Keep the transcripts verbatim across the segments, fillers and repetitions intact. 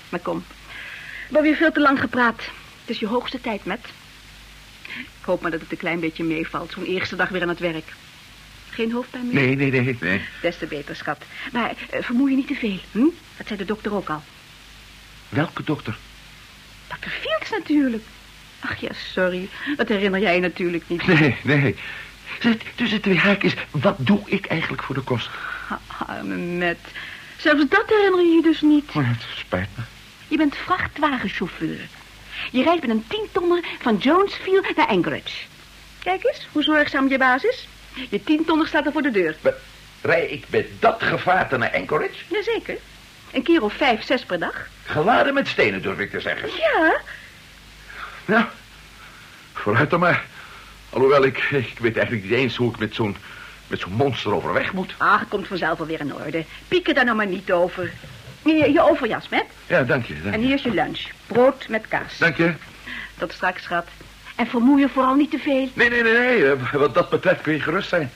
Maar kom, we hebben weer veel te lang gepraat. Het is je hoogste tijd, Matt. Ik hoop maar dat het een klein beetje meevalt. Zo'n eerste dag weer aan het werk. Geen hoofdpijn meer? Nee, nee, nee. nee. Des te beter, schat. Maar uh, vermoei je niet te veel, hm? Dat zei de dokter ook al. Welke dokter? dokter Fields natuurlijk. Ach ja, sorry. Dat herinner jij je natuurlijk niet. Nee, nee. Tussen twee haakjes, wat doe ik eigenlijk voor de kost? Arme Matt. Zelfs dat herinner je je dus niet. Oh, het spijt me. Je bent vrachtwagenchauffeur. Je rijdt met een tientonner van Jonesfield naar Anchorage. Kijk eens, hoe zorgzaam je baas is. Je tientonner staat er voor de deur. Maar, rij ik met dat gevaarte naar Anchorage? Jazeker. Een keer of vijf, zes per dag. Geladen met stenen, durf ik te zeggen. Ja. Nou, vooruit dan maar. Alhoewel, ik, ik weet eigenlijk niet eens hoe ik met zo'n met zo'n monster overweg moet. Ach, het komt vanzelf wel weer in orde. Piek er daar nou maar niet over. Je, je overjas, Matt. Ja, dank je, dank En je. hier is je lunch. Brood met kaas. Dank je. Tot straks, schat. En vermoei je vooral niet te veel. Nee, nee, nee, nee. Wat dat betreft kun je gerust zijn.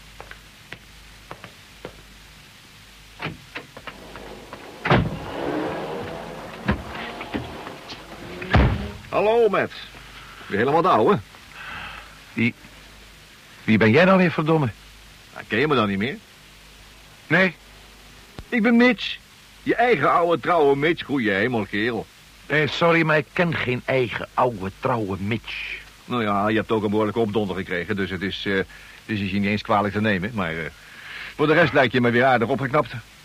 Hallo, Matt. Weer helemaal de ouwe. Wie, wie ben jij nou weer, verdomme? Nou, ken je me dan niet meer? Nee. Ik ben Mitch. Je eigen oude trouwe Mitch. Goeie hemel, kerel. Nee, sorry, maar ik ken geen eigen oude trouwe Mitch. Nou ja, je hebt ook een behoorlijke opdonder gekregen, dus het is, uh, dus is je niet eens kwalijk te nemen. Maar uh, voor de rest lijkt je me weer aardig opgeknapt.